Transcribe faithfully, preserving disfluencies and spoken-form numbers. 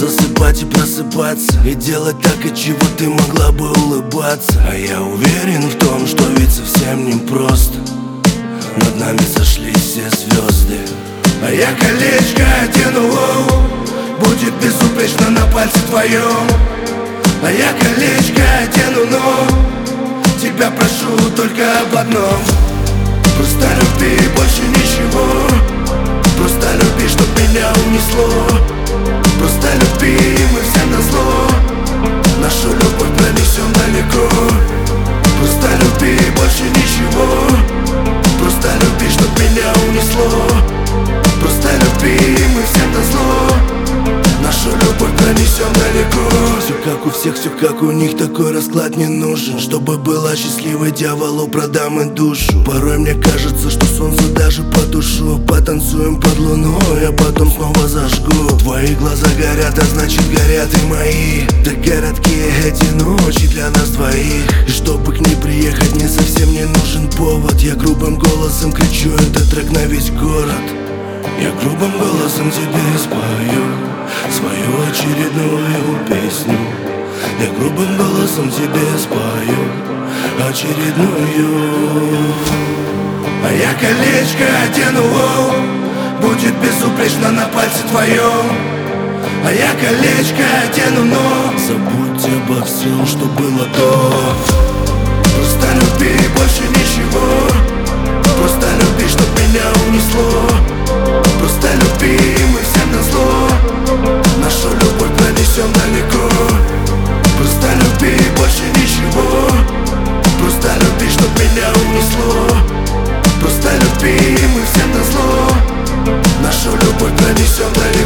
засыпать и просыпаться, и делать так, от чего ты могла бы улыбаться. А я уверен в том, что ведь совсем непросто. Над нами сошлись все звезды. А я колечко одену, будет безупречно на пальце твоем. А я колечко одену, но тебя прошу только об одном: просто люби, больше ничего. Просто люби, чтоб меня унесло. Просто люби, и мы всем назло нашу любовь пронесем далеко. Просто люби, больше ничего. Просто люби, чтоб меня унесло. Просто люби, и мы всем назло нашу любовь пронесем далеко. Все как у всех, все как у них, такой расклад не нужен. Чтобы была счастливой, дьяволу продам и душу. Порой мне кажется, что солнце даже по душу. Потанцуем под луной, а потом снова зажгу. Твои глаза горят, а значит горят и мои. Так короткие эти ночи для нас двоих. И чтобы к ней приехать, мне совсем не нужен повод. Я грубым голосом кричу этот трек на весь город. Я грубым голосом тебе спою свою очередную песню. Я грубым голосом тебе спою очередную. А я колечко одену, будет безупречно на пальце твоем. А я колечко одену, но забудь обо всем, что было до. Просто люби, больше ничего. Просто люби, чтоб меня унесло. Просто люби, и мы всем назло нашу любовь пронесем далеко. Просто люби, больше ничего. Просто люби, чтоб меня унесло. Просто люби, и мы всем назло нашу любовь пронесем далеко.